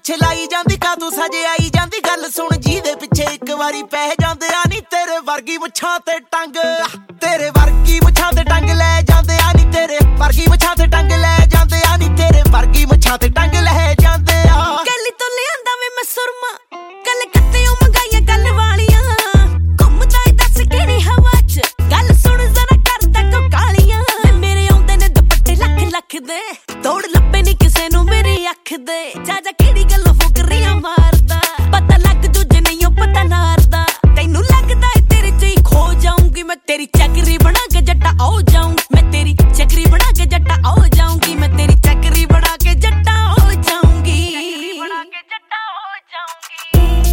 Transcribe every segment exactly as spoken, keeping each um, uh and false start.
ਪਿੱਛੇ ਲਾਈ ਜਾਂਦੀ ਕਾ ਤੂੰ ਸਜੇ ਆਈ ਜਾਂਦੀ ਗੱਲ ਸੁਣ ਜੀ ਦੇ ਪਿੱਛੇ ਇੱਕ ਵਾਰੀ ਪੈ ਜਾਂਦੇ ਆ ਨੀ ਤੇਰੇ ਵਰਗੀ ਮੁੱਛਾਂ ਤੇ ਟੰਗ ਤੇਰੇ ਵਰਗੀ ਮੁੱਛਾਂ ਤੇ ਟੰਗ ਲੈ ਜਾਂਦੇ ਆ ਨੀ ਤੇਰੇ ਵਰਗੀ ਮੁੱਛਾਂ ਤੇ ਟੰਗ ਲੈ ਜਾਂਦੇ ਆ ਨੀ ਤੇਰੇ ਵਰਗੀ ਮੁੱਛਾਂ ਤੇ ਟੰਗ ਲੈ ਜਾਂਦੇ ਆ ਕੱਲ ਤੋਂ ਲਿਆਂਦਾ ਵੇ ਮੈਂ ਸੁਰਮਾ ਕੱਲ ਕੱਤਿਓ ਮੰਗਾਈਆਂ ਕੱਲ ਵਾਲੀਆਂ ਘੁੰਮਦਾ ਈ ਦੱਸ ਕਿਹੜੀ ਹਵਾ ਚ ਗੱਲ ਸੁਣ ਜ਼ਰਾ ਕਰਦਾ ਕੋ ਕਾਲੀਆਂ ਮੇਰੇ ਆਉਂਦੇ ਨੇ ਦੁਪੱਟੇ ਲੱਖ ਲੱਖ ਦੇ ਤੋੜ ਲੱਭੇ ਨੀ ਕਿਸੇ ਨੂੰ ਮੇਰੀ ਅੱਖ ਦੇ ਜਾ ਜਾ ਕਿਹੜੀ ਗੱਲੋਂ ਫੁਕਰੀਆਂ ਮਾਰਦਾ ਪਤਾ ਲੱਗ ਦੂਜੇ ਨਹੀਂ ਉਹ ਪਤਾ ਨਾਰਦਾ ਤੈਨੂੰ ਲੱਗਦਾ ਏ ਤੇਰੇ ਚ ਹੀ ਖੋ ਜਾਊਂਗੀ ਮੈਂ ਤੇਰੀ ਚੱਕਰੀ ਬਣਾ ਕੇ ਜੱਟਾ ਆਉ ਜਾਊਂ ਮੈਂ ਤੇਰੀ ਚੱਕਰੀ ਬਣਾ ਕੇ ਜੱਟਾ ਆਉ ਜਾਊਂਗੀ ਮੈਂ ਤੇਰੀ ਚੱਕਰੀ ਬਣਾ ਕੇ ਜੱਟਾ ਆਉ ਜਾਊਂਗੀ ਬਣਾ ਕੇ ਜੱਟਾ ਆਉ ਜਾਊਂਗੀ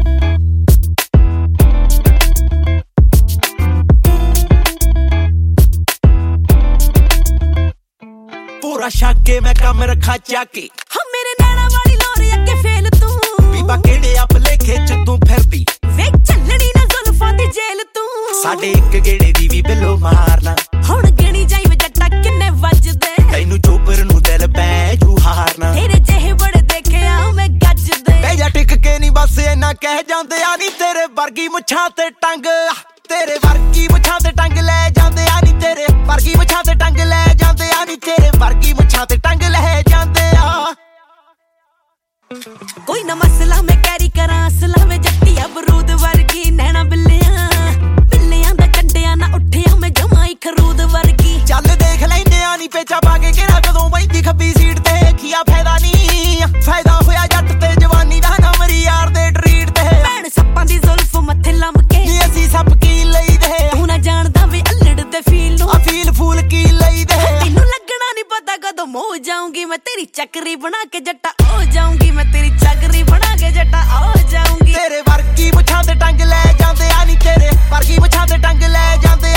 ਪੂਰਾ ਸ਼ਾਕੇ ਮੈਂ ਕੰਮ ਰੱਖਾ ਚਾਕੇ ਹਾਂ ਮੇਰੇ ਨੈਣਾ ਵਾਲੀ ਲੋਰੀ ਅੱਗੇ ਫੇਲ ਤੂੰ ਬੀਬਾ ਕਿਹੜੇ ਆ ਭਲੇਖੇ ਚ ਤੂੰ ਫਿਰਦੀ ਵੇਖ ਚੱਲਣੀ ਨਾ ਜ਼ੁਲਫਾਂ ਦੀ ਜੇਲ ਤੂੰ ਸਾਡੇ ਇੱਕ ਗੇੜੇ ਦੀ ਵੀ ਬਿੱਲੋ ਮਾਰਨਾ ਹੁਣ ਗਿਣੀ ਜਾਈ ਵੇ ਜੱਟਾ ਕਿੰਨੇ ਵੱਜਦੇ ਤੈਨੂੰ ਚੋਪਰ ਨੂੰ ਦਿਲ ਪੈ ਜੂ ਹਾਰਨਾ ਤੇਰੇ ਜਿਹੇ ਬੜੇ ਦੇਖਿਆ ਮੈਂ ਗੱਜਦੇ ਬਹਿ ਜਾ ਟਿਕ ਕੇ ਨੀ ਬਸ ਇੰਨਾ ਕਹਿ ਜਾਂਦੇ ਆ ਨੀ ਤੇਰੇ ਵਰਗੀ ਮੁੱਛਾਂ ਤੇ ਟੰਗ ਤੇਰੇ ਵਰਗੀ ਮੁੱਛਾਂ ਤੇ ਟੰਗ ਲੈ ਜਾਂਦੇ ਆ ਨੀ ਤੇਰੇ ਵਰਗੀ ਮੁੱਛਾਂ ਤੇ ਟੰਗ ਲੈ ਜਾਂਦੇ ਆ ਨੀ ਤੇਰੇ ਵਰਗੀ ਮੁੱਛਾਂ ਤੇ ਟੰਗ ਲੈ ਜਾਂਦੇ ਆ ਕੋਈ ਨਾ ਮਸਲਾ ਮੈਂ ਕੈਰੀ ਕਰਾਂ ਅਸਲਾ ਵੇ ਜੱਟੀਆ ਬਰੂਦ ਵਰਗੀ ਨੈਣਾ ਬਿੱਲਿਆਂ ਬਿੱਲਿਆਂ ਦਾ ਕੰਡਿਆਂ ਨਾ ਉੱਠਿਆ ਮੈਂ ਜਮਾਈ ਖਰੂਦ ਵਰਗੀ ਚੱਲ ਦੇਖ ਲੈਂਦੇ ਆ ਨੀ ਪੇਚਾ ਪਾ ਕੇ ਕਿਹੜਾ ਕਦੋਂ ਬੈਠੀ ਖੱਬੀ ਸੀਟ ਤੇ ਖੀਆ ਫਾਇਦਾ ਨੀ ਫਾਇਦਾ ਹੋਇਆ ਜੱਟ ਤੇ ਜਵਾਨੀ ਦਾ ਨਾ ਮਰੀ ਯਾਰ ਦੇ ਟਰੀਟ ਤੇ ਭੈਣ ਸੱਪਾਂ ਦੀ ਜ਼ੁਲਫ ਮੱਥੇ ਲੰਮ ਕੇ ਨੀ ਅਸੀਂ ਸੱਪ ਕੀ ਲਈਦੇ ਤੂੰ ਨਾ ਜਾਣਦਾ ਵੇ ਅਲੜ ਦੇ ਫੀਲ ਨੂੰ ਆ ਫੀਲ ਫੂਲ ਕੀ ਲਈਦੇ ਤੈਨੂੰ ਲੱਗਣਾ ਨੀ ਪਤਾ ਕਦੋਂ ਮੋ ਜਾਊਂਗੀ ਮੈਂ ਤੇਰੀ ਚੱਕਰੀ ਬਣਾ ਕੇ ਜੱਟਾ ਹੋ ਜਾਊਂਗੀ ਮੈਂ ਤੇਰੀ ਚੱਕਰੀ ਬਣਾ ਕੇ ਜੱਟਾ ਹੋ ਜਾਊਂਗੀ ਤੇਰੇ ਵਰਗੀ ਮੁੱਛਾਂ ਤੇ ਟੰਗ ਲੈ ਜਾਂਦੇ ਆ ਨੀ ਤੇਰੇ ਵਰਗੀ ਮੁੱਛਾਂ ਤੇ ਟੰਗ ਲੈ ਜਾਂਦੇ